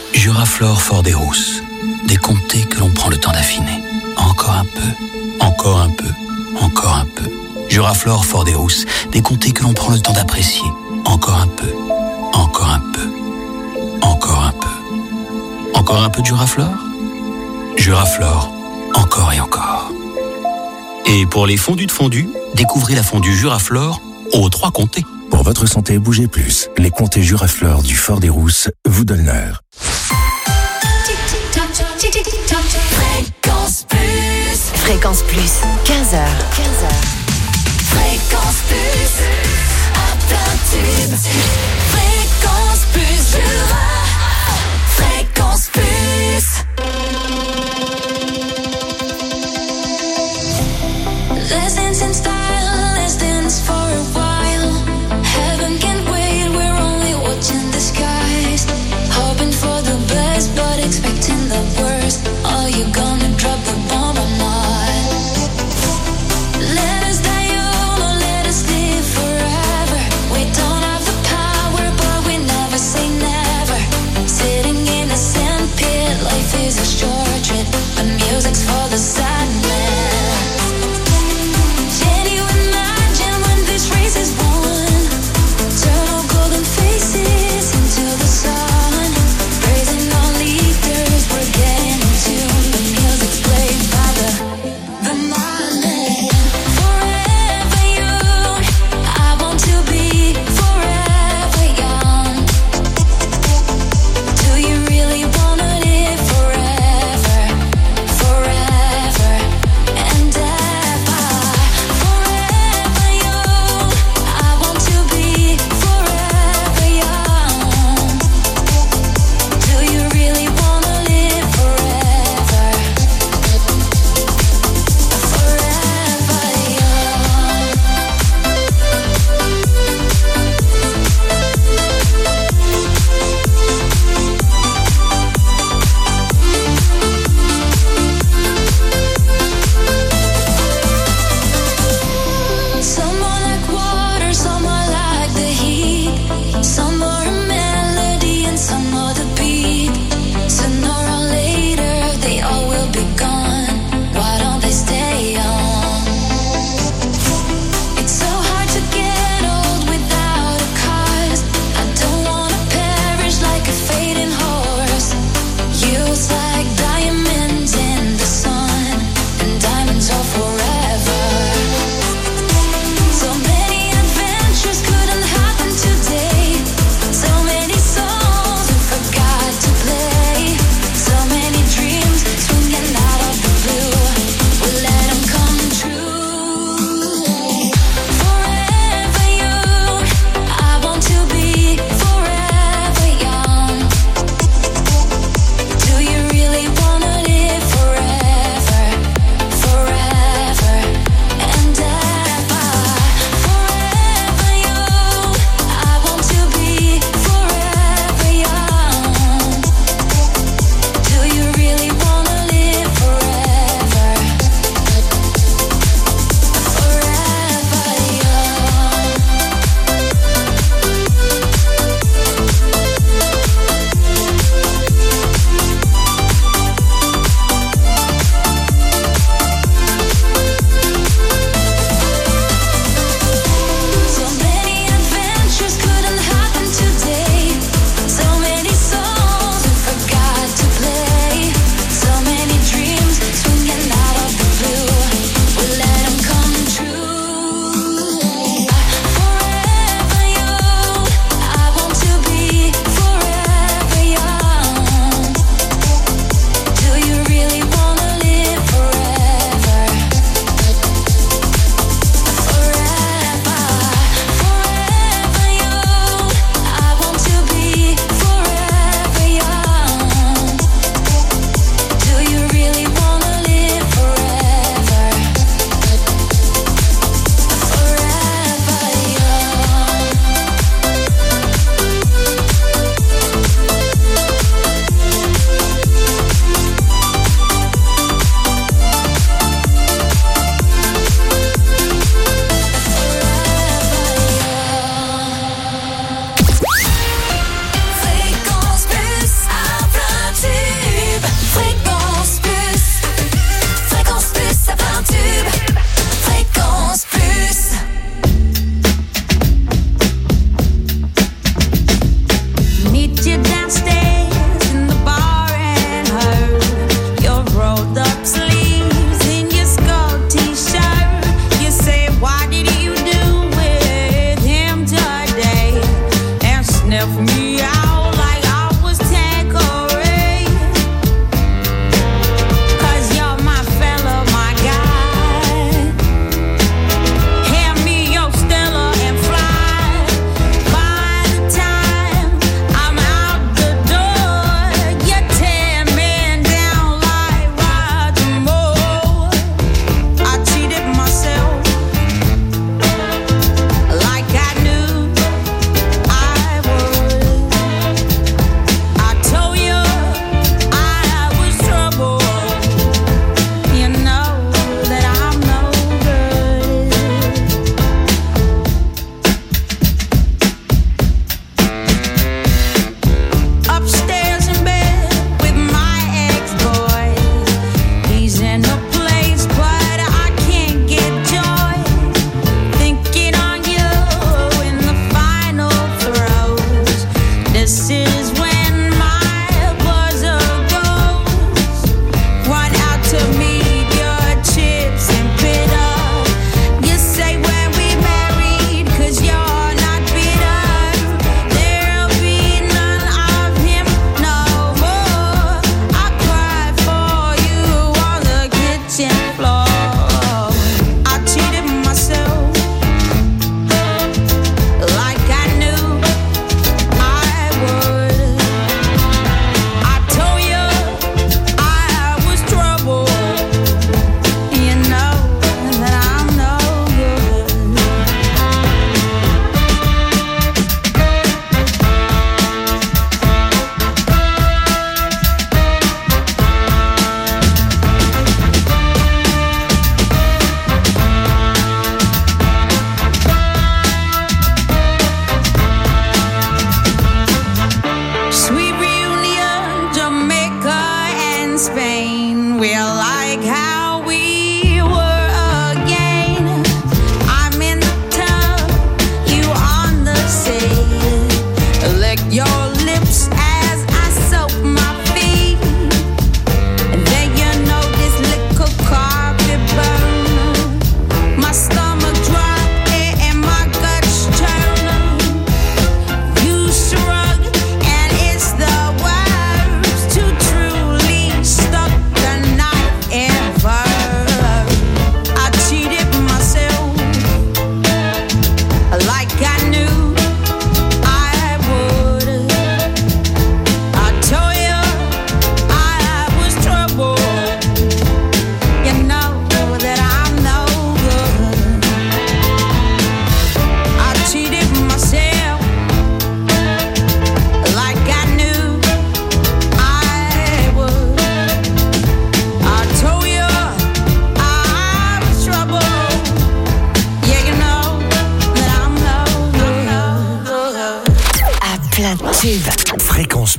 Juraflore Fort des Rousses. Des comtés que l'on prend le temps d'affiner. Encore un peu, encore un peu, encore un peu. Juraflore Fort des Rousses. Des comtés que l'on prend le temps d'apprécier. Encore un peu, encore un peu, encore un peu. Encore un peu de Juraflore? Juraflore, encore et encore. Et pour les fondus de fondue, découvrez la fondue Juraflore aux 3 comtés. Pour votre santé, bougez plus. Les comtés Juraflore du Fort des Rousses vous donnent l'heure. Fréquence Plus. Fréquence Plus, 15h. Fréquence Plus. À plein tube. Fréquence Plus Jura. Fréquence Plus. Let's dance in style, let's dance for a while. Heaven can't wait, we're only watching the skies. Hoping for the best, but expecting the worst. Are you gonna drop the bomb or not? Let us die young or let us live forever. We don't have the power,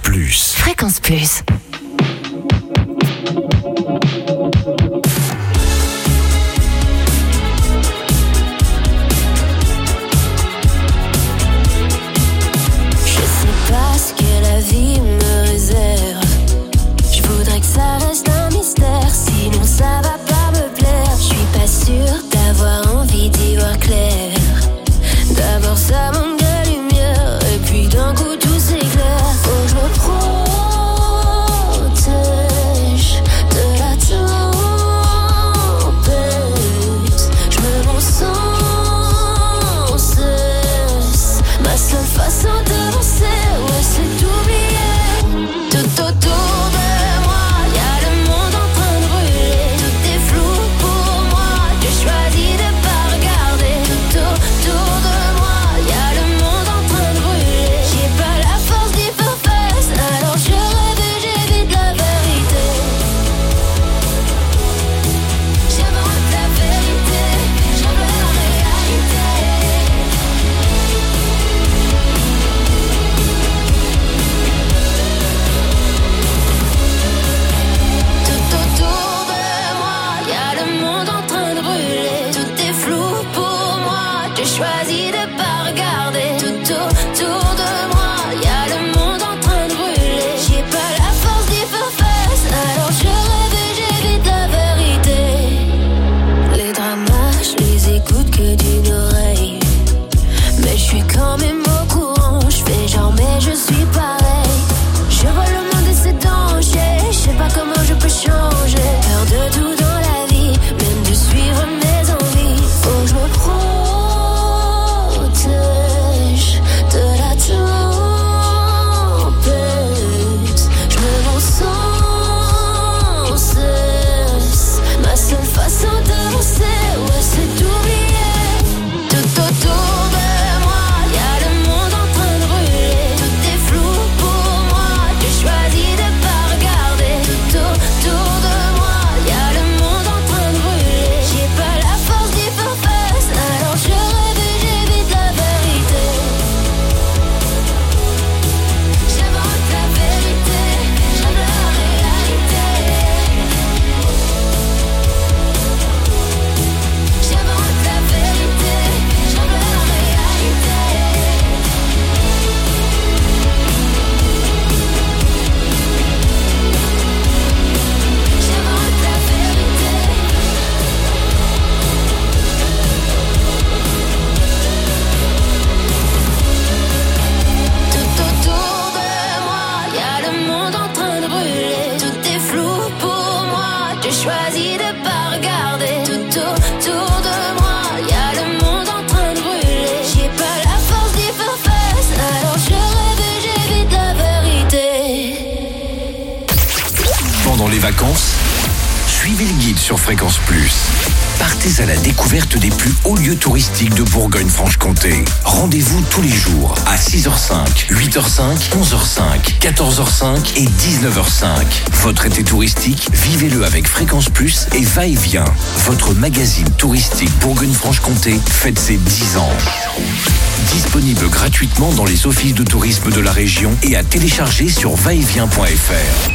Plus. Fréquence Plus. Je sais pas ce que la vie me réserve. Je voudrais que ça reste un mystère, sinon ça va pas me plaire. Je suis pas sûre d'avoir envie d'y voir clair. D'abord ça manque de lumière, et puis d'un coup tout s'éclaire. Faut que je me protège de la tempête. Je me mens sans cesse. Ma seule façon d'avancer, ouais, c'est d'oublier. Tout autour de moi, y'a le monde en train de brûler. Tout est flou pour moi, j'ai choisi de pas regarder. Tout autour de moi, y'a le monde en train de brûler. J'ai pas la force d'y faire face, alors je rêve et j'évite la vérité. J'invente la vérité, j'invente la réalité. Tout autour de moi, y'a le monde en train de brûler. Tout est flou pour moi, j'ai choisi de pas regarder. Tout autour de moi, y'a le monde en train de brûler. J'ai pas la force d'y faire face, alors je rêve et j'évite la vérité. Les dramas, je les écoute que d'une oreille. Mais je suis quand même au courant, je fais genre mais je suis pareil. Je vois le monde et c'est danger, je sais pas comment je peux changer. Peur de tout dans la vie, même de suivre mes envies. Faut que je me protège de la tempête. Je me mens sans cesse. Ma seule façon d'avancer, ouais, c'est d'oublier. Tout autour de moi, y'a le monde en train de brûler. Tout est flou pour moi, j'ai choisi de pas regarder. Tout autour de moi, y'a le monde en train de brûler. J'ai pas la force d'y faire face, alors je rêve et j'évite la vérité. J'invente la vérité, j'invente la réalité. J'invente la vérité, j'invente la réalité. J'invente la vérité. Tout autour de moi, y'a le monde en train de brûler. Tout est flou pour moi, j'ai choisi de pas regarder. Tout autour de moi, y'a le monde en train de brûler. J'ai pas la force d'y faire face, alors je rêve et j'évite la vérité. Pendant les vacances, suivez le guide sur Fréquence Plus. Partez à la découverte des plus hauts lieux touristiques de Bourgogne-Franche-Comté. Rendez-vous tous les jours à 6h05, 8h05, 11h05, 14h05 et 19h05. Votre été touristique, vivez-le avec Fréquence Plus et Va-et-Vient. Votre magazine touristique Bourgogne-Franche-Comté fête ses 10 ans. Disponible gratuitement dans les offices de tourisme de la région et à télécharger sur vaetvient.fr.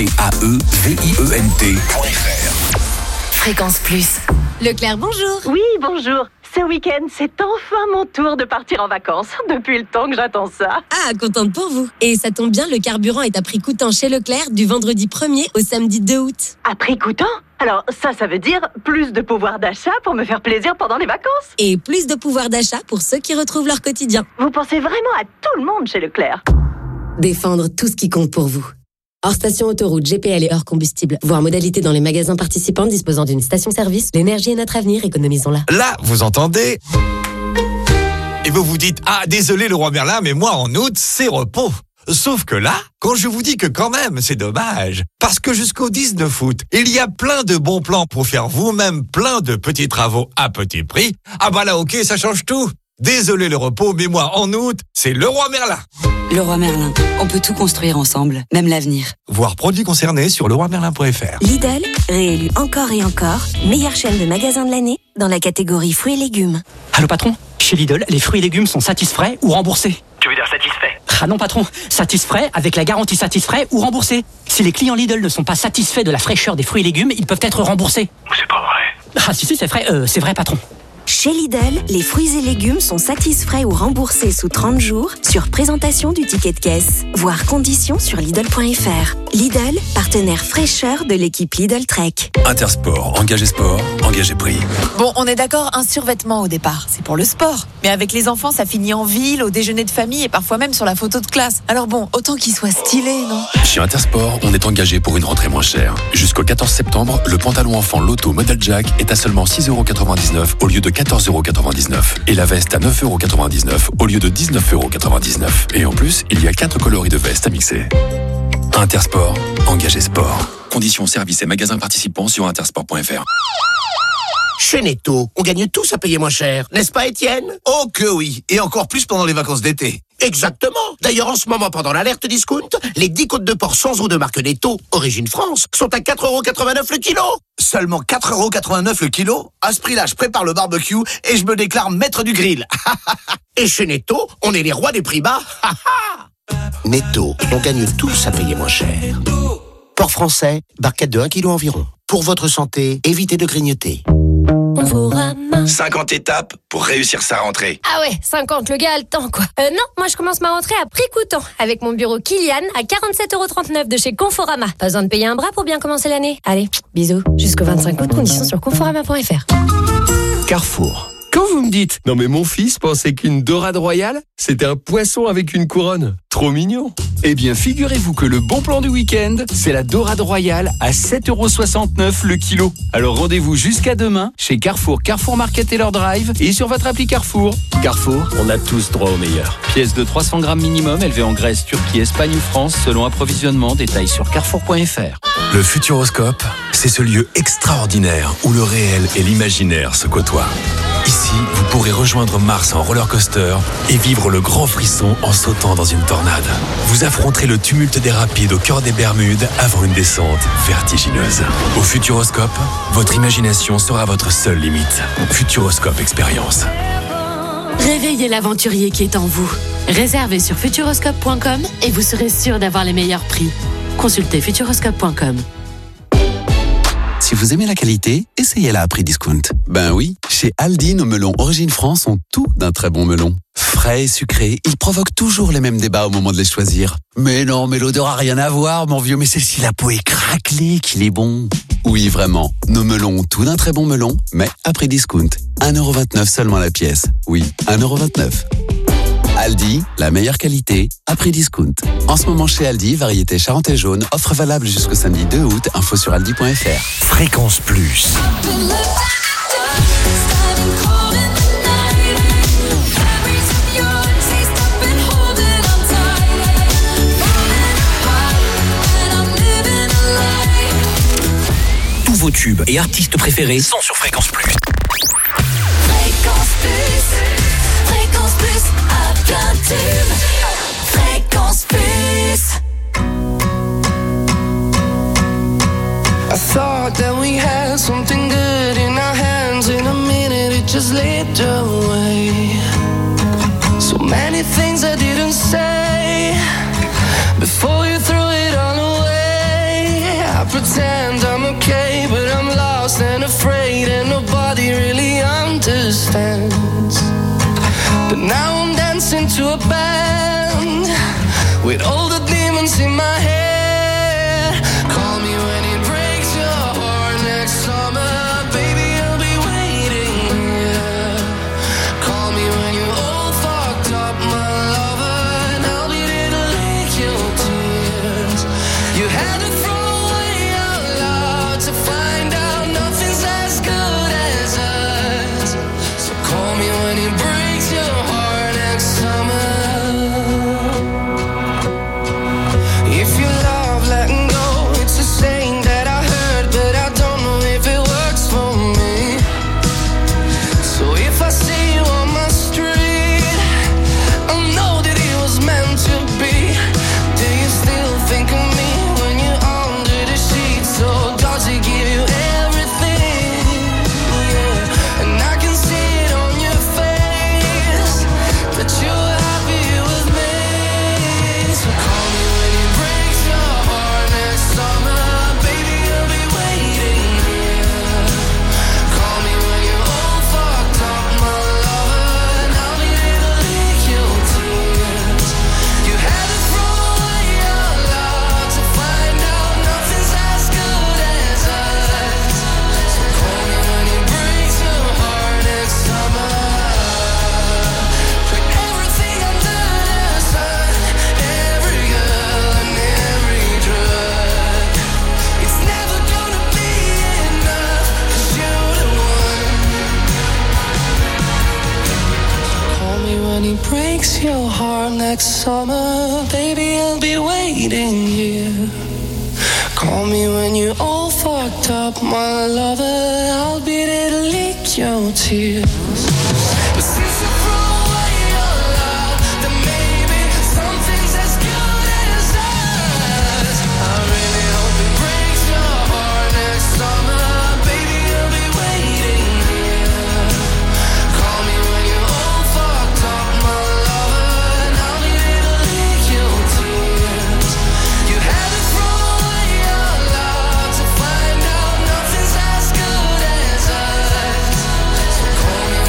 VAEVIENT.fr. Fréquence Plus. Leclerc, bonjour. Oui, bonjour. Ce week-end, c'est enfin mon tour de partir en vacances. Depuis le temps que j'attends ça. Ah, contente pour vous. Et ça tombe bien, le carburant est à prix coûtant chez Leclerc du vendredi 1er au samedi 2 août. À prix coûtant? Alors, ça veut dire plus de pouvoir d'achat pour me faire plaisir pendant les vacances. Et plus de pouvoir d'achat pour ceux qui retrouvent leur quotidien. Vous pensez vraiment à tout le monde chez Leclerc. Défendre tout ce qui compte pour vous. Hors station autoroute, GPL et hors combustible. Voir modalité dans les magasins participants disposant d'une station-service. L'énergie est notre avenir, économisons-la. Là, vous entendez? Et vous vous dites, ah, désolé Leroy Merlin, mais moi en août, c'est repos. Sauf que là, quand je vous dis que quand même, c'est dommage. Parce que jusqu'au 19 août, il y a plein de bons plans pour faire vous-même plein de petits travaux à petit prix. Ah bah là, ok, ça change tout. Désolé le repos, mais moi en août, c'est Leroy Merlin. Leroy Merlin, on peut tout construire ensemble, même l'avenir. Voir produits concernés sur leroymerlin.fr. Lidl, réélu encore et encore, meilleure chaîne de magasins de l'année dans la catégorie fruits et légumes. Allô patron, chez Lidl, les fruits et légumes sont satisfaits ou remboursés. Tu veux dire satisfait? Ah non patron, Satisfray avec la garantie Satisfray ou remboursé. Si les clients Lidl ne sont pas satisfaits de la fraîcheur des fruits et légumes, ils peuvent être remboursés. C'est pas vrai. Ah si c'est vrai patron. Chez Lidl, les fruits et légumes sont satisfaits ou remboursés sous 30 jours sur présentation du ticket de caisse. Voir conditions sur Lidl.fr. Lidl, partenaire fraîcheur de l'équipe Lidl Trek. Intersport, engagé sport, engagé prix. Bon, on est d'accord, un survêtement au départ, c'est pour le sport. Mais avec les enfants, ça finit en ville, au déjeuner de famille et parfois même sur la photo de classe. Alors bon, autant qu'il soit stylé, non ? Chez Intersport, on est engagé pour une rentrée moins chère. Jusqu'au 14 septembre, le pantalon enfant Lotto Model Jack est à seulement 6,99€ au lieu de 14,99€ et la veste à 9,99€ au lieu de 19,99€. Et en plus, il y a 4 coloris de veste à mixer. Intersport, engagé sport. Conditions, services et magasins participants sur intersport.fr. Chez Netto, on gagne tous à payer moins cher, n'est-ce pas Étienne ? Oh que oui, et encore plus pendant les vacances d'été. Exactement. D'ailleurs, en ce moment, pendant l'alerte discount, les 10 côtes de porc sans eau de marque Netto, origine France, sont à 4,89€ le kilo. Seulement 4,89€ le kilo ? À ce prix-là, je prépare le barbecue et je me déclare maître du grill. Et chez Netto, on est les rois des prix bas. Netto, on gagne tous à payer moins cher. Porc français, barquette de 1 kg environ. Pour votre santé, évitez de grignoter. 50 étapes pour réussir sa rentrée. Ah ouais, 50, le gars a le temps quoi. Non, moi je commence ma rentrée à prix coûtant avec mon bureau Kilian à 47,39€ de chez Conforama. Pas besoin de payer un bras pour bien commencer l'année. Allez, bisous. Jusqu'au 25 août, conditions sur conforama.fr. Carrefour. Quand vous me dites « Non mais mon fils pensait qu'une dorade royale, c'était un poisson avec une couronne. Trop mignon !» Eh bien, figurez-vous que le bon plan du week-end, c'est la dorade royale à 7,69€ le kilo. Alors rendez-vous jusqu'à demain chez Carrefour, Carrefour Market et leur drive et sur votre appli Carrefour. Carrefour, on a tous droit au meilleur. Pièce de 300 grammes minimum, élevée en Grèce, Turquie, Espagne ou France, selon approvisionnement. Détails sur carrefour.fr. Le Futuroscope, c'est ce lieu extraordinaire où le réel et l'imaginaire se côtoient. Ici, vous pourrez rejoindre Mars en roller coaster et vivre le grand frisson en sautant dans une tornade. Vous affronterez le tumulte des rapides au cœur des Bermudes avant une descente vertigineuse. Au Futuroscope, votre imagination sera votre seule limite. Futuroscope Expérience. Réveillez l'aventurier qui est en vous. Réservez sur futuroscope.com et vous serez sûr d'avoir les meilleurs prix. Consultez futuroscope.com. Si vous aimez la qualité, essayez-la à prix discount. Ben oui, chez Aldi, nos melons Origine France ont tout d'un très bon melon. Frais et sucrés, ils provoquent toujours les mêmes débats au moment de les choisir. Mais non, mais l'odeur a rien à voir, mon vieux, mais c'est si la peau est craquelée qu'il est bon. Oui, vraiment, nos melons ont tout d'un très bon melon, mais à prix discount. 1,29€ seulement la pièce. Oui, 1,29€. Aldi, la meilleure qualité, à prix discount. En ce moment chez Aldi, variété Charentais jaune, offre valable jusqu'au samedi 2 août, info sur aldi.fr. Fréquence Plus. Tous vos tubes et artistes préférés sont sur Fréquence Plus. Fréquence Plus. Fréquence Plus à plein tube. Fréquence Plus. I thought that we had something good in our hands. In a minute it just slipped away. So many things I didn't say before you threw it all away. I pretend I'm okay, but I'm lost and afraid, and nobody really understands. But now I'm dancing to a band with all the demons in my head. Call me when it breaks your heart next summer, baby, I'll be waiting here. Call me when you're all fucked up, my lover, and I'll be there to lick your tears. You had to throw away out loud to find out nothing's as good as us. So call me when it breaks your heart next summer. If you love letting go, it's a saying that I heard, but I don't know if it works for me. So if I see you on my street, I'll know that it was meant to be. Do you still think of me when you're under the sheets? So does it give you everything? Yeah. And I can see it on your face that you're happy with me. summer, baby, I'll be waiting here. Call me when you're all fucked up, my lover, I'll be there to lick your tears. But since you throw away your love, then maybe something's as good as us. I really hope it breaks your heart next summer, baby, I'll be waiting here. Call me when you're all fucked up, my lover, and I'll be there to lick your tears. You had to throw away your love to find out nothing's as good as us. So call me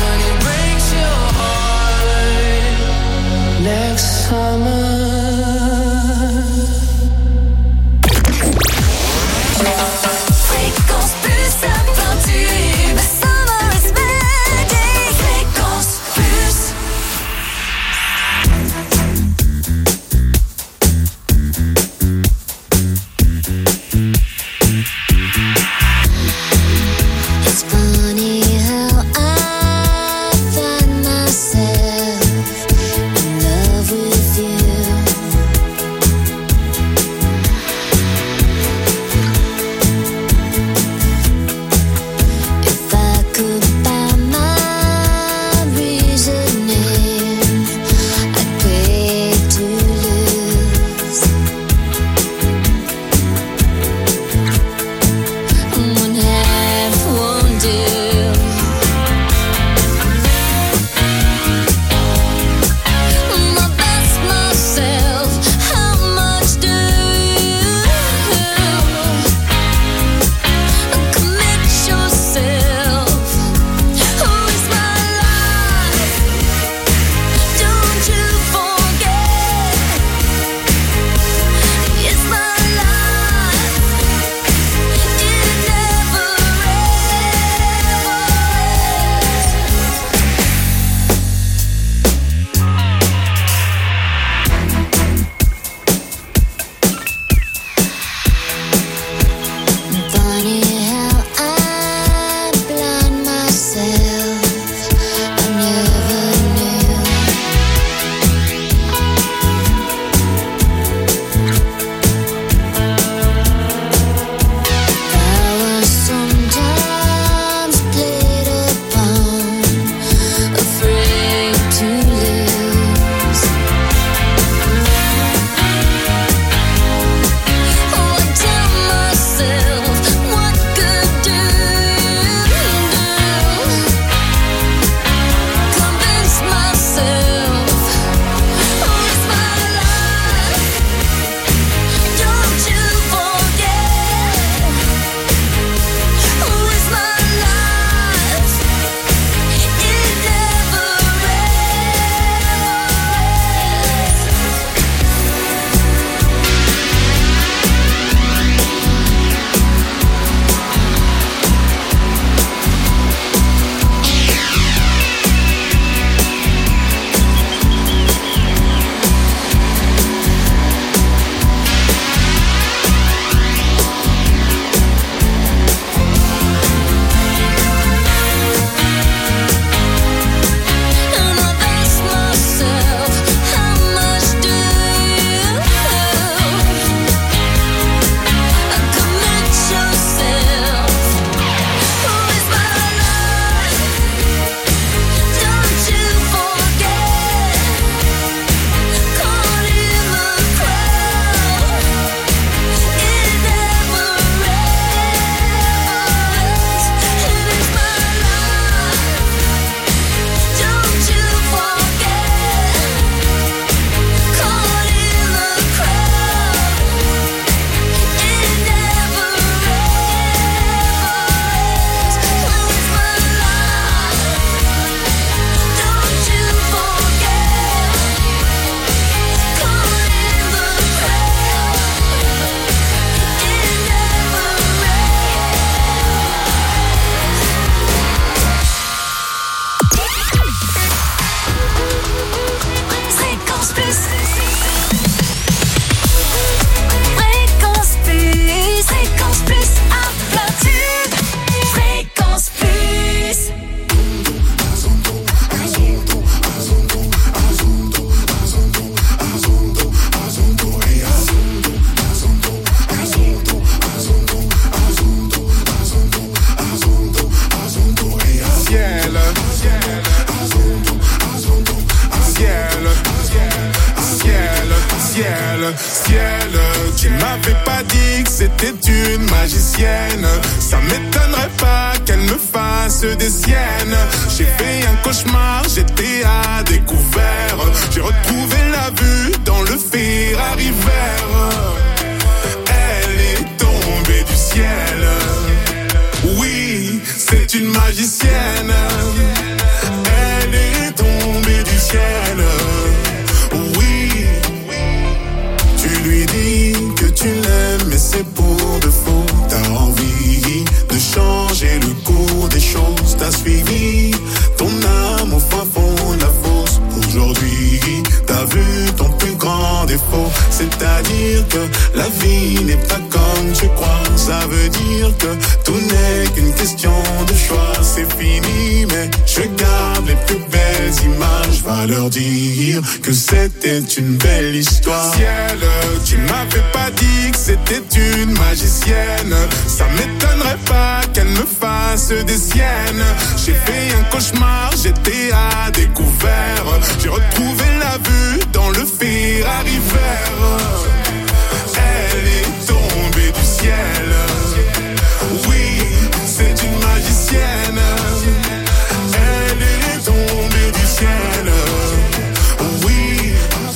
m'avais pas dit que c'était une magicienne, ça m'étonnerait pas qu'elle me fasse des siennes. J'ai fait un cauchemar, j'étais à découvert. J'ai retrouvé la vue dans le Ferrari vert. Elle est tombée du ciel. Oui, c'est une magicienne. Elle est tombée du ciel. Oui, tu lui dis que tu l'aimes, mais c'est pour de faux. T'as envie de changer le cours des choses. T'as suivi ton âme au fin fond de la fosse. Aujourd'hui, t'as vu ton plus grand défaut. C'est-à-dire que la vie n'est pas comme tu crois. Ça veut dire que tout n'est qu'une question de choix. C'est fini, mais je garde les plus belles images. Va leur dire que c'était une belle histoire. Ciel, tu m'avais pas dit que c'était une magicienne, ça m'étonnerait pas qu'elle me fasse des siennes. J'ai fait un cauchemar, j'étais à découvert. J'ai retrouvé la vue dans le Ferrari vert. Elle est tombée du ciel. Oui, c'est une magicienne. Elle est tombée du ciel. Oui,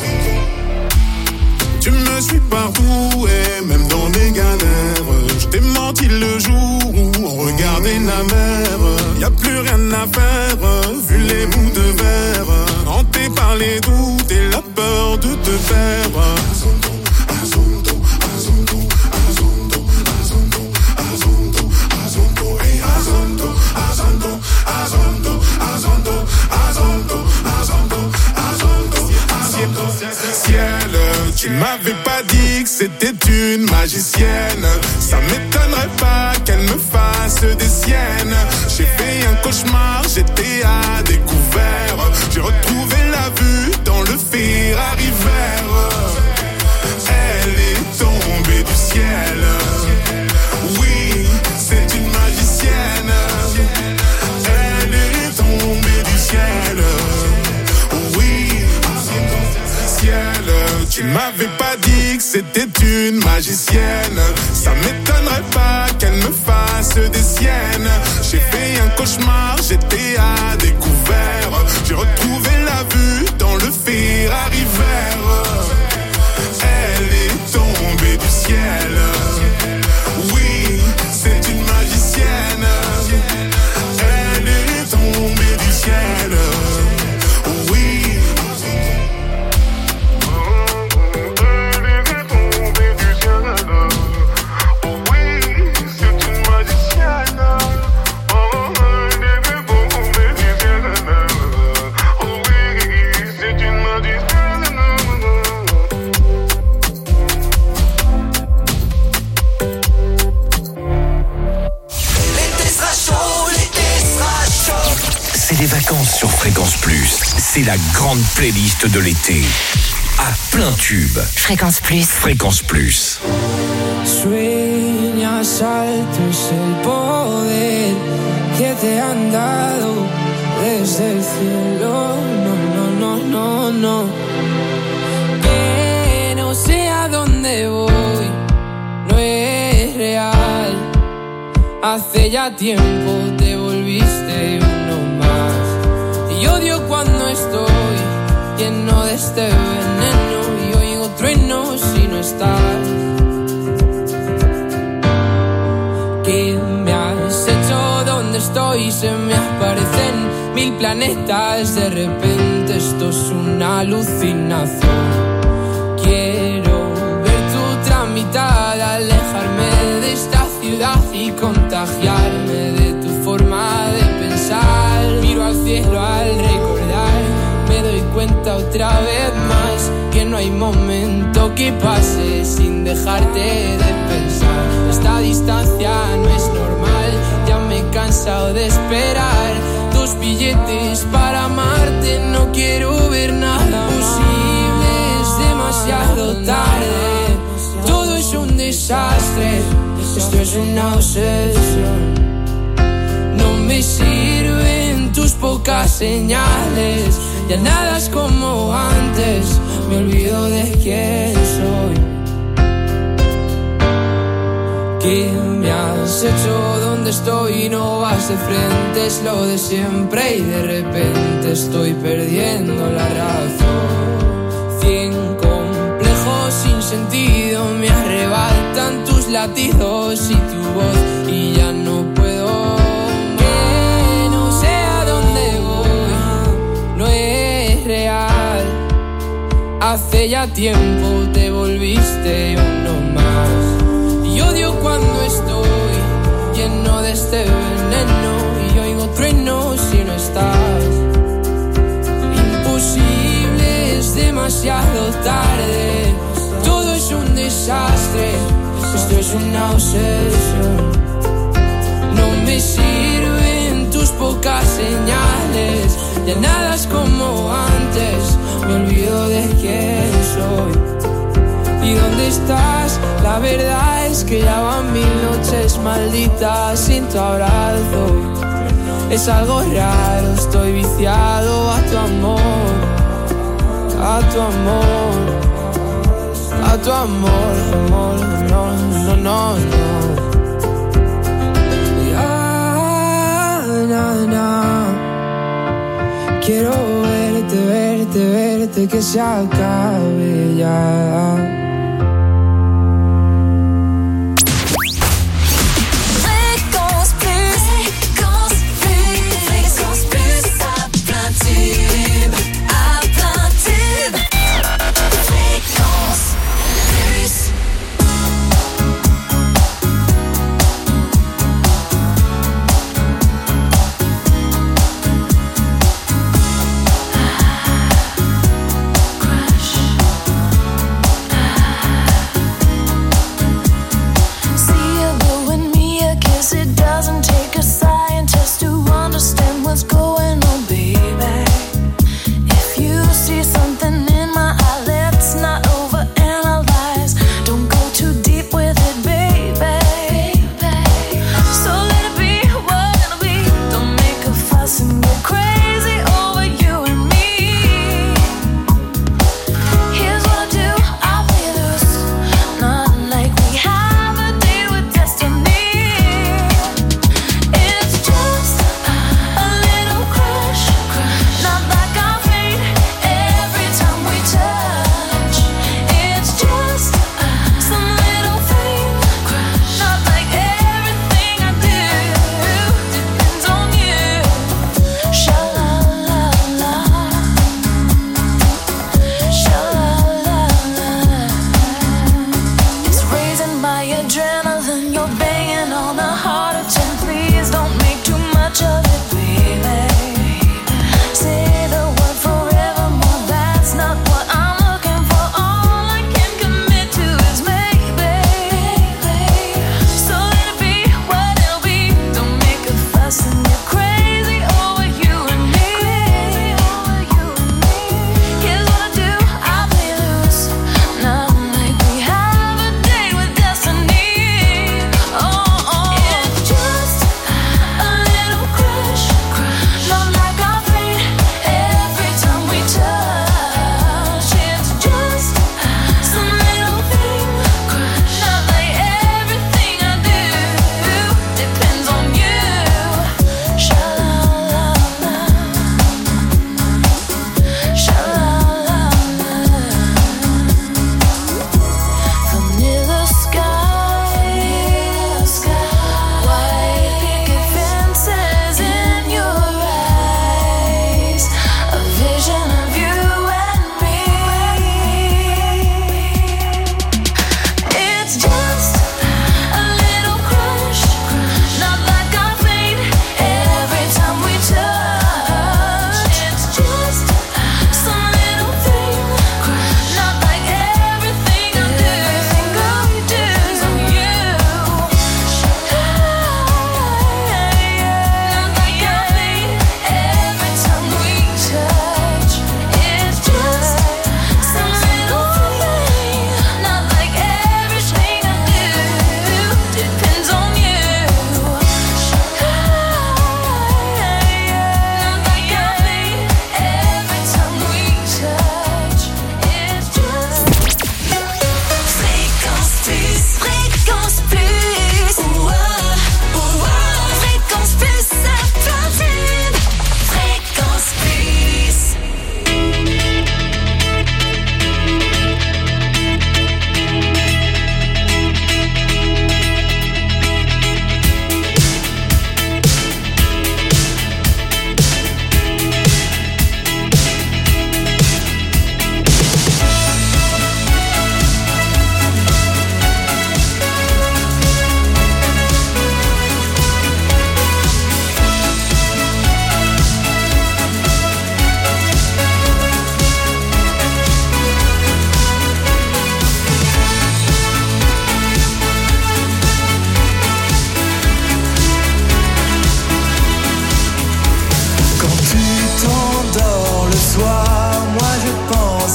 tu me suis partout et même dans des galères. Je t'ai menti le jour où on regardait la mer. Y'a plus rien à faire, vu les bouts de verre. Hanté par les doutes et la peur de te perdre. Ciel, tu m'avais pas dit que c'était une magicienne, ça m'étonnerait pas qu'elle me fasse des siennes. J'ai fait un cauchemar, j'étais à découvert. J'ai retrouvé la vue dans le Ferrari vert. Elle est tombée du ciel. Oui, c'est une magicienne. Elle est tombée du ciel. Oui, ciel, tu m'avais pas dit que c'était une magicienne, ça m'étonnerait pas qu'elle me fasse des siennes. J'ai fait un cauchemar, j'étais à découvert. J'ai retrouvé la vue dans le Ferrari vert. Elle est tombée du ciel. Oui, c'est une magicienne. Elle est tombée du ciel. Oui. Les vacances sur Fréquence Plus, c'est la grande playlist de l'été. À plein tube. Fréquence Plus. Fréquence Plus. Sueñas alto es el poder que te han dado desde el cielo. No. Que no sé a dónde voy, no es real. Hace ya tiempo te volviste uno más. Y odio cuando estoy lleno de este veneno y oigo truenos si no estás. ¿Qué me has hecho? ¿Dónde estoy? Se me aparecen 1000 planetas. De repente esto es una alucinación. Quiero ver tu otra mitad, alejarme de esta ciudad y contagiarme de tu forma de pensar. Miro al cielo al recordar, me doy cuenta otra vez más que no hay momento que pase sin dejarte de pensar. Esta distancia no es normal, ya me he cansado de esperar. 2 billetes para amarte, no quiero ver nada posible, es demasiado tarde. Todo es un desastre, esto es una obsesión. No me sirven tus pocas señales, ya nada es como antes, me olvido de quién soy. ¿Qué me has hecho? ¿Dónde estoy? No vas de frente, es lo de siempre y de repente estoy perdiendo la razón. 100 complejos sin sentido me arrebatan tus latidos y tu voz y ya no puedo. Que no sé a dónde voy, no es real. Hace ya tiempo te volviste uno más. Y odio cuando estoy lleno de este veneno y oigo truenos si no estás. Imposible, es demasiado tarde. Todo es un desastre, esto es una obsesión. No me sirven tus pocas señales, ya nada es como antes. Me olvido de quién soy y dónde estás. La verdad es que ya van 1000 noches malditas sin tu abrazo. Es algo raro, estoy viciado a tu amor, a tu amor, a tu amor, amor, no, no, no, no. Ya, na, na. Quiero verte, verte, verte, que se acabe ya.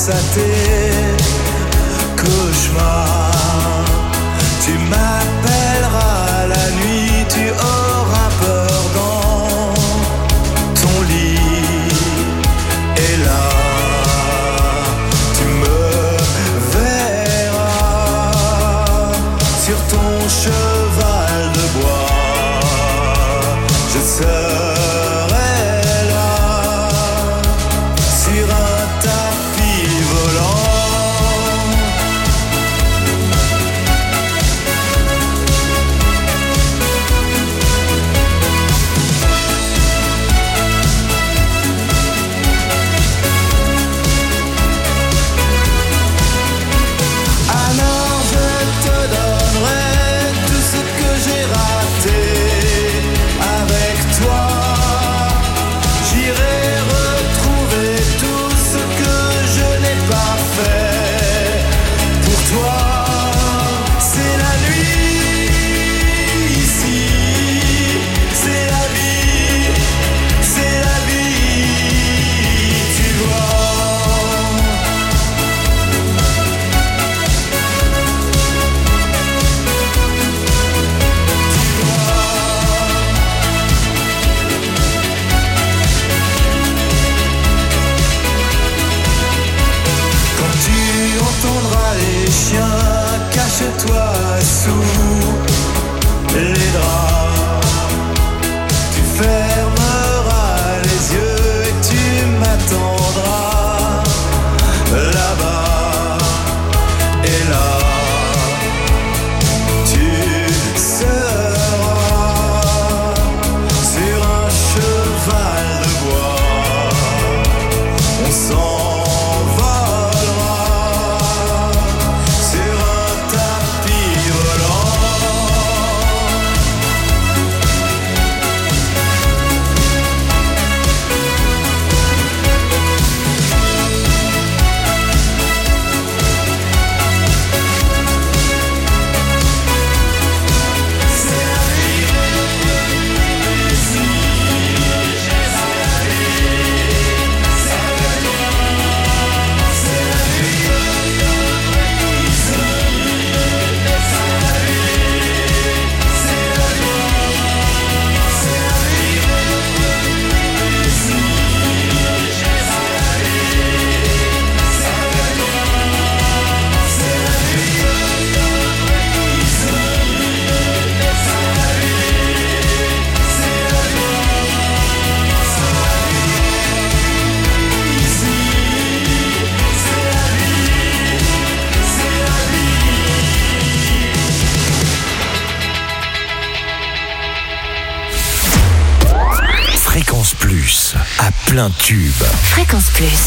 face à tes cauchemars. Tu m'appelleras la nuit, tu auras peur dans ton lit. Et là, tu me verras sur ton cheval de bois. Je serai là sur un tapis volant. Alors je te donnerai tout ce que j'ai raté avec toi. J'irai retrouver tout ce que je n'ai pas fait pour toi. C'est la nuit ici, c'est la vie, tu vois. Quand tu entendras les chiens, cache-toi sous les draps. Tu fermeras les yeux et tu m'attendras là-bas. Et là, tu seras sur un cheval de bois. On s'envolera sur un tapis volant. Fréquence Plus, à plein tube. Fréquence Plus.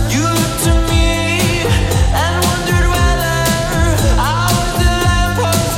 And wondered whether I was the lamp post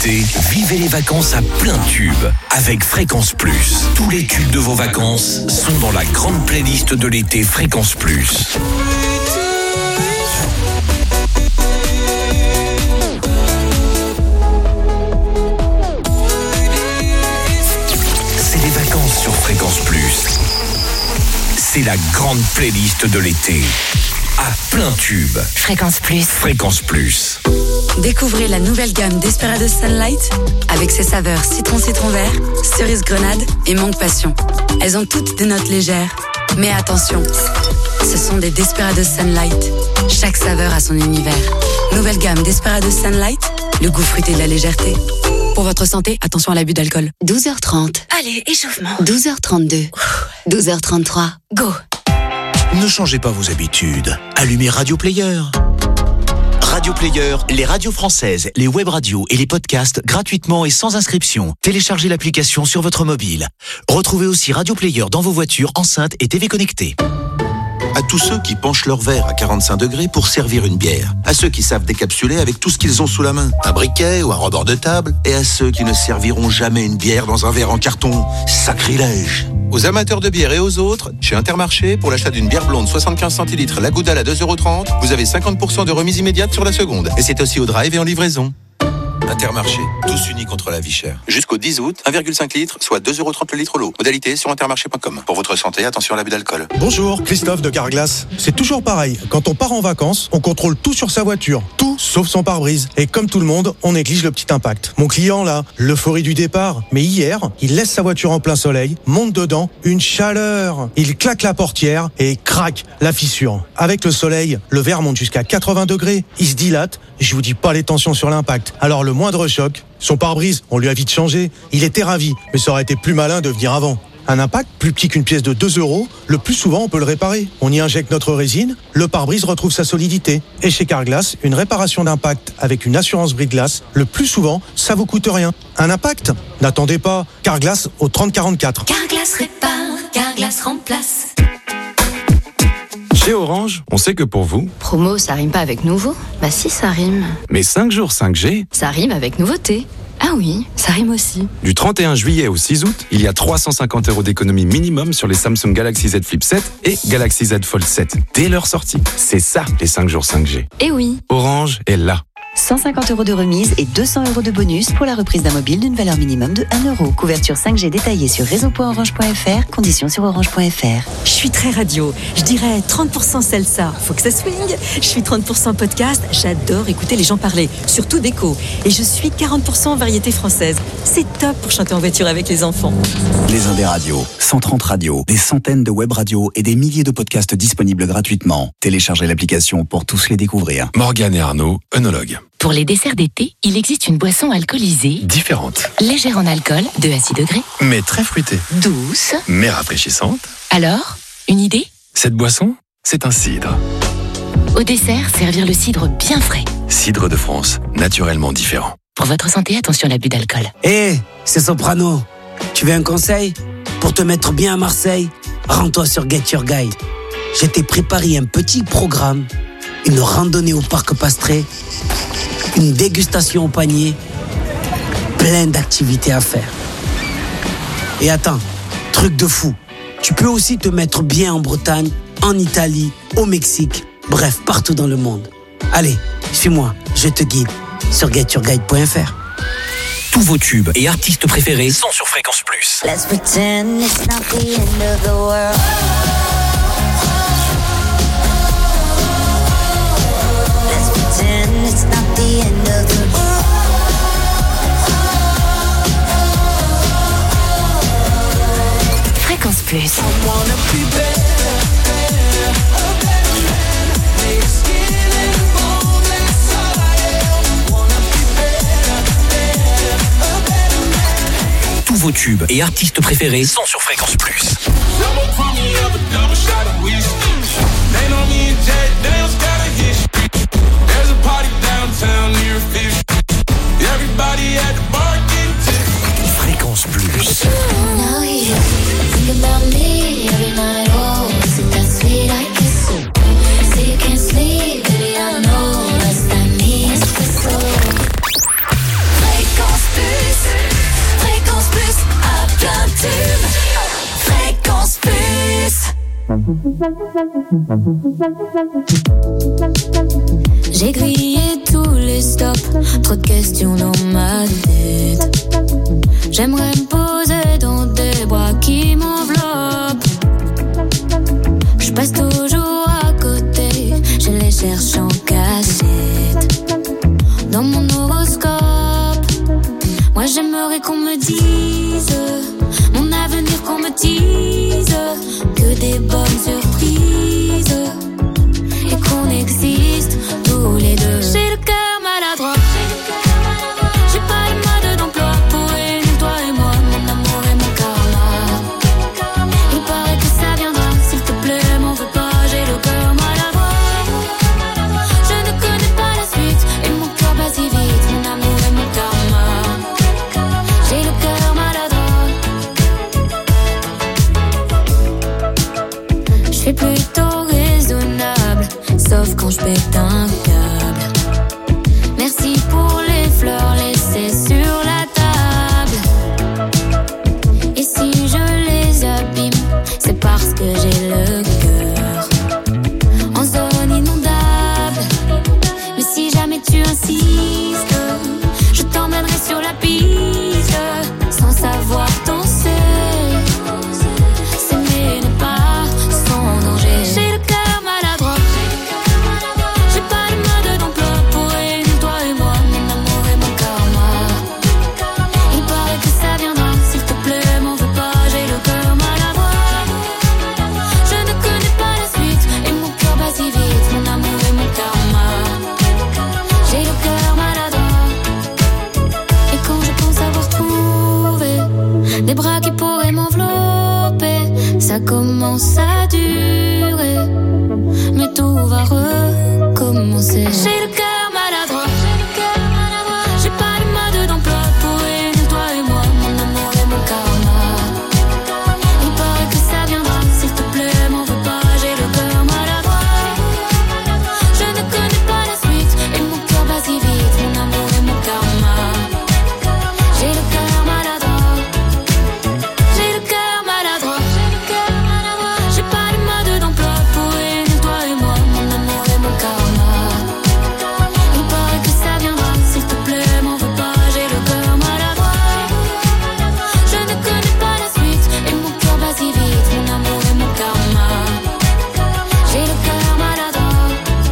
été, vivez les vacances à plein tube avec Fréquence Plus. Tous les tubes de vos vacances sont dans la grande playlist de l'été Fréquence Plus. C'est les vacances sur Fréquence Plus. C'est la grande playlist de l'été. À plein tube. Fréquence Plus. Fréquence Plus. Découvrez la nouvelle gamme Desperados Sunlight avec ses saveurs citron vert, cerise grenade et mangue passion. Elles ont toutes des notes légères. Mais attention, ce sont des Desperados Sunlight. Chaque saveur a son univers. Nouvelle gamme Desperados Sunlight, le goût fruité de la légèreté. Pour votre santé, attention à l'abus d'alcool. 12h30. Allez, échauffement. 12h32. 12h33. Go. Ne changez pas vos habitudes. Allumez Radio Player. Radio Player, les radios françaises, les web radios et les podcasts gratuitement et sans inscription. Téléchargez l'application sur votre mobile. Retrouvez aussi Radio Player dans vos voitures, enceintes et TV connectées. À tous ceux qui penchent leur verre à 45 degrés pour servir une bière. À ceux qui savent décapsuler avec tout ce qu'ils ont sous la main. Un briquet ou un rebord de table. Et à ceux qui ne serviront jamais une bière dans un verre en carton. Sacrilège. Aux amateurs de bière et aux autres, chez Intermarché, pour l'achat d'une bière blonde 75 centilitres, la Goudal à 2,30 €, vous avez 50% de remise immédiate sur la seconde. Et c'est aussi au drive et en livraison. Intermarché, tous unis contre la vie chère. Jusqu'au 10 août, 1,5 litre, soit 2,30 € le litre l'eau. Modalité sur intermarché.com. Pour votre santé, attention à l'abus d'alcool. Bonjour, Christophe de Carglass. C'est toujours pareil. Quand on part en vacances, on contrôle tout sur sa voiture. Tout sauf son pare-brise. Et comme tout le monde, on néglige le petit impact. Mon client là, l'euphorie du départ. Mais hier, il laisse sa voiture en plein soleil, monte dedans, une chaleur. Il claque la portière et craque la fissure. Avec le soleil, le verre monte jusqu'à 80 degrés. Il se dilate. Je vous dis pas les tensions sur l'impact. Alors le moindre choc, son pare-brise, on lui a vite changé. Il était ravi, mais ça aurait été plus malin de venir avant. Un impact, plus petit qu'une pièce de 2 €, le plus souvent on peut le réparer. On y injecte notre résine, le pare-brise retrouve sa solidité. Et chez Carglass, une réparation d'impact avec une assurance brise-glace, le plus souvent, ça vous coûte rien. Un impact ? N'attendez pas. Carglass au 3044. Carglass répare, Carglass remplace. Chez Orange, on sait que pour vous... Promo, ça rime pas avec nouveau? Bah si, ça rime. Mais 5 jours 5G... Ça rime avec nouveauté. Ah oui, ça rime aussi. Du 31 juillet au 6 août, il y a 350 € d'économie minimum sur les Samsung Galaxy Z Flip 7 et Galaxy Z Fold 7 dès leur sortie. C'est ça, les 5 jours 5G. Eh oui. Orange est là. 150 € de remise et 200 € de bonus pour la reprise d'un mobile d'une valeur minimum de 1 €. Couverture 5G détaillée sur réseau.orange.fr, conditions sur orange.fr. Je suis très radio, je dirais 30% salsa, faut que ça swing. Je suis 30% podcast, j'adore écouter les gens parler, surtout déco. Et je suis 40% variété française. C'est top pour chanter en voiture avec les enfants. Les Indes radios, 130 radios, des centaines de web radios et des milliers de podcasts disponibles gratuitement. Téléchargez l'application pour tous les découvrir. Morgane et Arnaud, œnologues. Pour les desserts d'été, il existe une boisson alcoolisée, Différente, légère en alcool, 2 à 6 degrés, mais très fruitée, douce. mais rafraîchissante. Alors, une idée? Cette boisson, c'est un cidre. Au dessert, servir le cidre bien frais. Cidre de France, naturellement différent. Pour votre santé, attention à l'abus d'alcool. Hé, c'est Soprano. Tu veux un conseil? Pour te mettre bien à Marseille, rends-toi sur Get Your Guide. Je t'ai préparé un petit programme, une randonnée au parc Pastré, une dégustation au panier, plein d'activités à faire. Et attends, truc de fou, tu peux aussi te mettre bien en Bretagne, en Italie, au Mexique, bref, partout dans le monde. Allez, suis-moi, je te guide sur getyourguide.fr. Tous vos tubes et artistes préférés sont sur Fréquence Plus. Let's pretend it's not the end of the world. Let's pretend it's not the end of the world. Fréquence Plus. I wanna be better, better, a better man. Make skin and bone, that's all I am. Wanna be better, better, a better man. Tous vos tubes et artistes préférés sont sur Fréquence Plus. Fréquence Plus. Now you think about me every night. Oh, is it that sweet I kiss you? Say you can't sleep, baby, I know. What's that mean? It's so Fréquence J'ai grillé tous les stops, trop de questions dans ma tête. J'aimerais me poser dans des bras qui m'enveloppent. Je passe toujours à côté, je les cherche en cachette. Dans mon horoscope, moi j'aimerais qu'on me dise mon avenir, qu'on me dise que des bonnes surprises et qu'on existe tous les deux. J'ai le cœur maladroit, j'ai pas le mode d'emploi pour réunir toi et moi, mon amour et mon karma. Il paraît que ça viendra, s'il te plaît, m'en veux pas, j'ai le cœur maladroit. Je ne connais pas la suite et mon cœur bat si vite, mon amour et mon karma. J'ai le cœur maladroit. Je suis plutôt raisonnable, sauf quand je pète un câble. Merci pour les fleurs laissées sur la table. Et si je les abîme, c'est parce que j'ai le cœur en zone inondable. Mais si jamais tu insistes, je t'emmènerai sur la piste, sans savoir danser. S'aimer n'est pas sans danger. J'ai le cœur maladroit, j'ai pas le mode d'emploi pour réunir toi et moi, mon amour et mon karma. Il paraît que ça viendra, s'il te plaît, m'en veux pas, j'ai le cœur maladroit. Je ne connais pas la suite et mon cœur bat si vite, mon amour et mon karma. J'ai le cœur maladroit. Et quand je pense avoir trouvé des bras qui pourraient m'envelopper, ça commence à durer, mais tout va recommencer. J'ai le cœur maladroit, j'ai pas le mode d'emploi pour réunir toi et moi, mon amour et mon karma. Il paraît que ça viendra, s'il te plaît, m'en veux pas, j'ai le cœur maladroit. Je ne connais pas la suite et mon cœur bat si vite, mon amour et mon karma. J'ai le cœur maladroit, j'ai le cœur maladroit, j'ai pas le mode d'emploi pour réunir toi et moi, mon amour et mon karma. Il paraît que ça viendra, s'il te plaît, m'en veux pas, j'ai le cœur maladroit. Je ne connais pas la suite et mon cœur bat si vite, mon amour et mon karma. J'ai le cœur maladroit.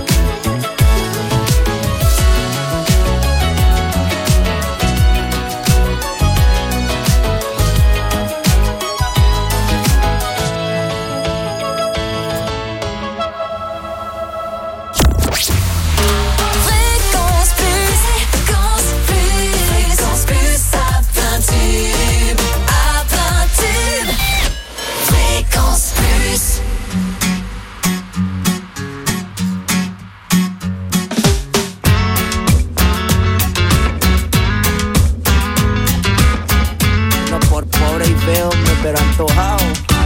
Fréquence plus, fréquence plus, à plein tube, fréquence plus. No por pobre y feo, pero antojado.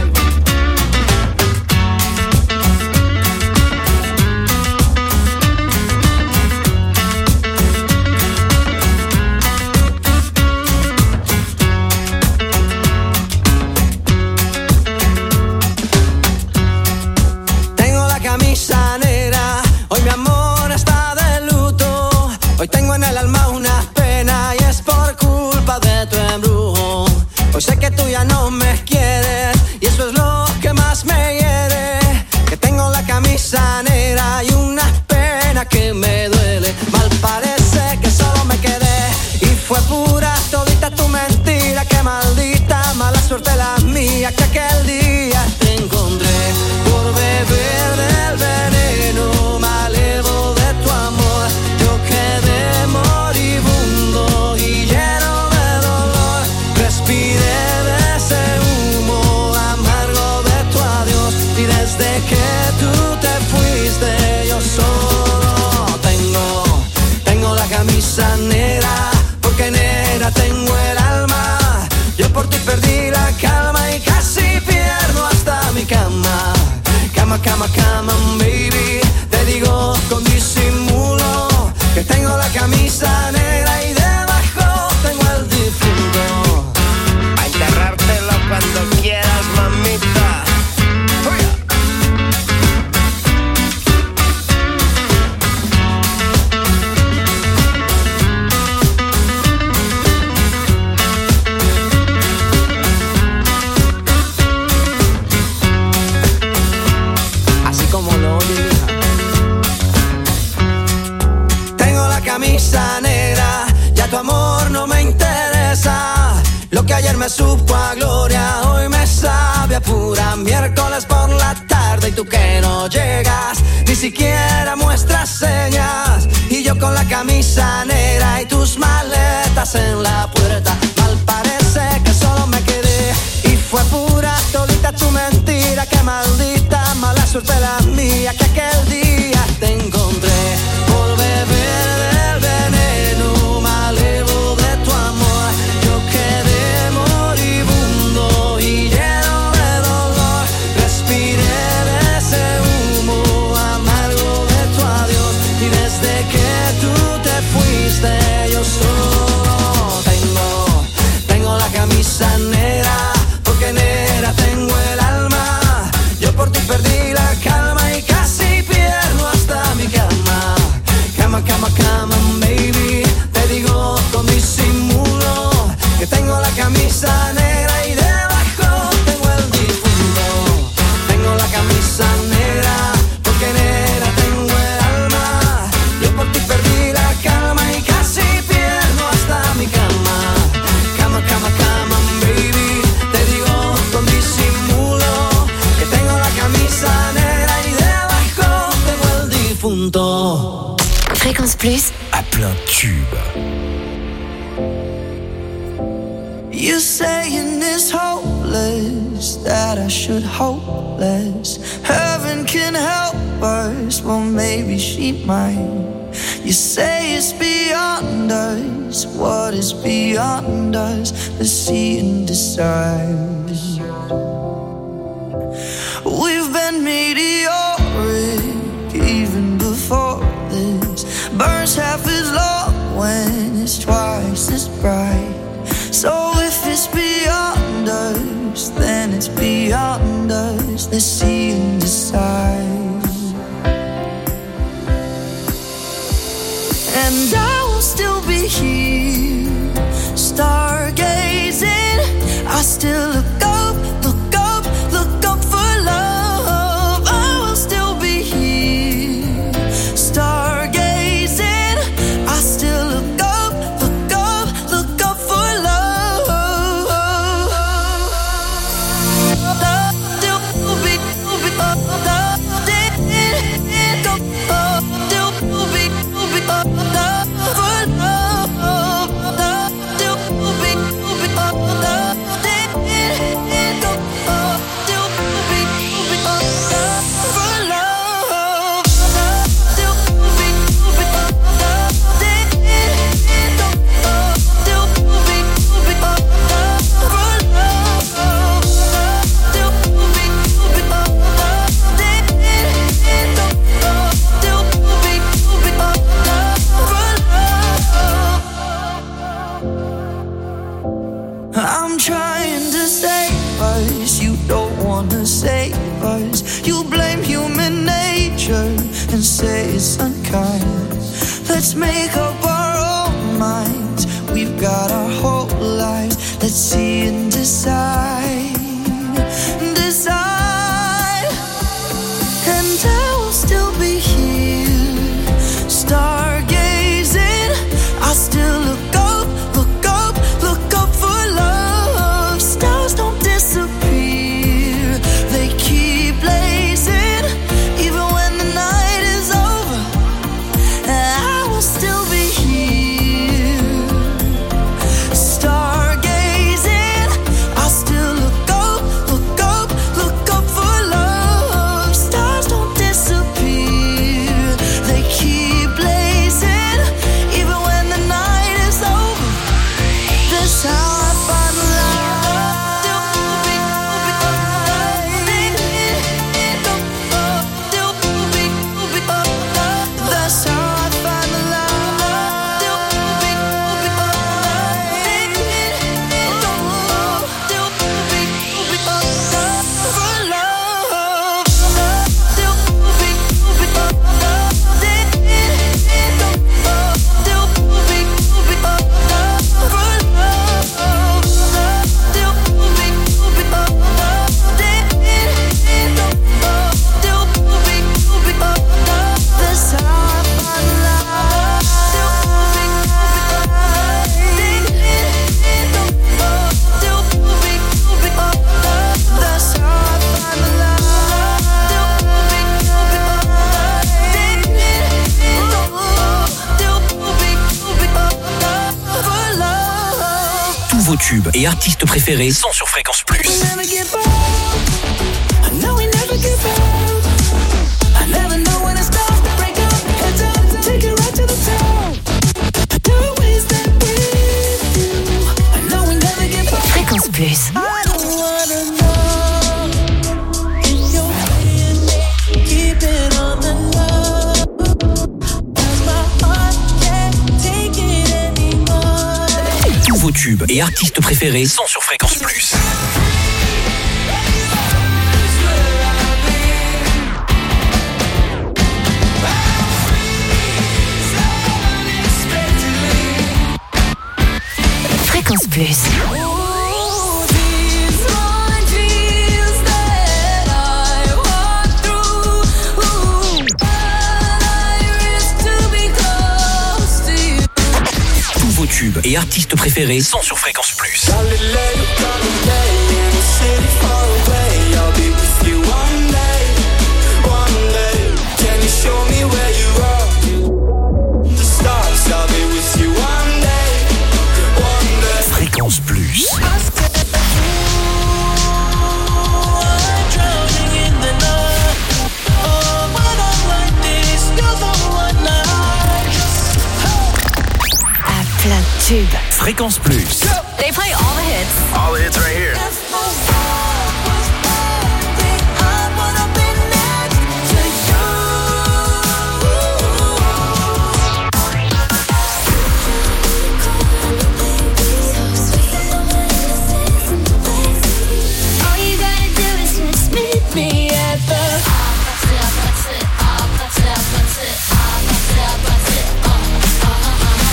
Tengo la camisa negra, hoy mi amor está de luto. Hoy tengo en el alma una pena y es por culpa de tu embrujo. Hoy sé que tú ya no me quieres y eso es lo que más me hiere. Que tengo la camisa negra y una pena que me duele. Mal parece que solo me quedé y fue pura todita tu mentira. Que maldita mala suerte la mía que aquel día te encontré por beber del veneno malevo de tu amor. Yo quedé moribundo y lleno de dolor. Respiré de ese humo amargo de tu adiós y desde que tú te fuiste yo solo tengo la camisa negra, porque negra tengo el alma. Yo por ti perdí la calma y casi pierdo hasta mi cama. Cama, cama, cama, baby. Te digo con disimulo que tengo la camisa negra y debajo tengo el difunto. A enterrártelo cuando quieras, mamita. camisa negra, ya tu amor no me interesa. Lo que ayer me supo a gloria, hoy me sabe a pura. Miércoles por la tarde y tú que no llegas, ni siquiera muestras señas. Y yo con la camisa negra y tus maletas en la puerta. Mal parece que solo me quedé y fue pura todita tu mentira. Qué maldita mala suerte la mía que aquel día te encontré por beber del veneno malevo de tu amor. Yo quedé moribundo y lleno de dolor. Respiré de ese humo amargo de tu adiós. Y desde que tú te fuiste yo solo tengo la camisa negra, porque negra tengo el alma. Yo por ti perdí la calma y casi pierdo hasta mi cama. Cama, cama, cama, baby. Te digo con disimulo que tengo la camisa negra y debajo tengo el difunto. Tengo la camisa negra, porque negra tengo el alma. Yo por ti perdí la calma y casi pierdo hasta mi cama. Cama, cama, cama, baby. Te digo con disimulo que tengo la camisa negra y debajo tengo el difunto. Fréquence Plus. À plein tube. You saying it's hopeless, that I should hope less. Heaven can help us, well maybe she might. You say it's beyond us, what is beyond us? Let's see and decide. We've been meteoric even before this. Burns half as long when it's twice as bright. So if it's beyond us, then it's beyond us. Let's see and decide. And I will still be here, stargazing. I still look up, look up, look up for love. I will still be here, stargazing. I still look up, look up, look up for love. Still be I'm trying to save us, you don't wanna save us. You blame human nature and say it's unkind. Let's make up our own minds, we've got our whole lives. Let's see and decide, decide. And I will still be here, stargazing. I still look up, look up, look up for love. Stars don't disappear, they keep blazing. Even when the night is over, I will still be here, stargazing. I still look vos tubes et artistes préférés sont sur Fréquence Plus. Fréquence Plus. Tous vos tubes et artistes préférés sont sur Fréquence Plus. Fréquence Plus. Tous vos tubes et artistes préférés sont sur Fréquence Plus. Fréquence Plus. À plein de tubes. Fréquence Plus. They play all the hits. All the hits right here.